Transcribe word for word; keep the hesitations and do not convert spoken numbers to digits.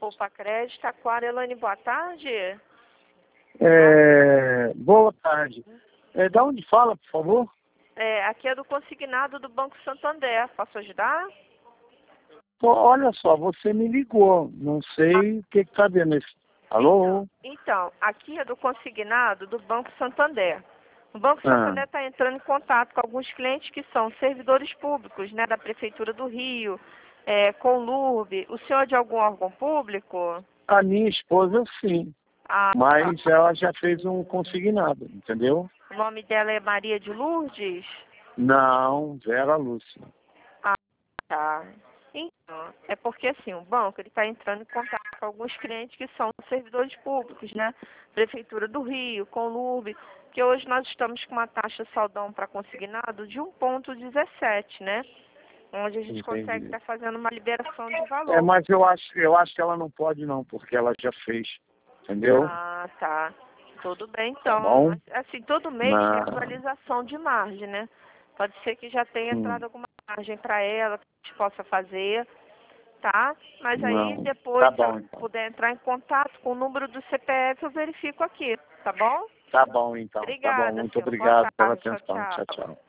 Poupa Crédito, Taquara. Elane, boa tarde. É, boa tarde. É, da onde fala, por favor? É, aqui é do consignado do Banco Santander. Posso ajudar? Pô, olha só, você me ligou. Não sei o que está vendo. Esse... Alô? Então, então, aqui é do consignado do Banco Santander. O Banco Ah, Santander está entrando em contato com alguns clientes que são servidores públicos, né, da Prefeitura do Rio, é, Conlurb. O senhor é de algum órgão público? a minha esposa, sim. Ah, Mas ela já fez um consignado, entendeu? o nome dela é Maria de Lourdes? Não, Vera Lúcia. Ah, tá. Então, é porque assim, o banco ele está entrando em contato com alguns clientes que são servidores públicos, né? Prefeitura do Rio, Conlurb, que hoje nós estamos com uma taxa saldão para consignado de um vírgula dezessete, né? Onde a gente consegue Entendi. estar fazendo uma liberação de valor. É, mas eu acho, eu acho que ela não pode não, porque ela já fez, entendeu? Ah, tá. Tudo bem, Tá então. bom? Assim, todo mês tem Na... atualização de margem, né? Pode ser que já tenha Hum, entrado alguma margem para ela, que a gente possa fazer, tá? Mas aí, não. depois, Tá se ela bom, então. puder entrar em contato com o número do C P F, eu verifico aqui, tá bom? Tá bom, então. Tá bom. Obrigada, Muito senhor. Boa obrigado pela tarde. Tchau, atenção. Tchau, tchau. tchau.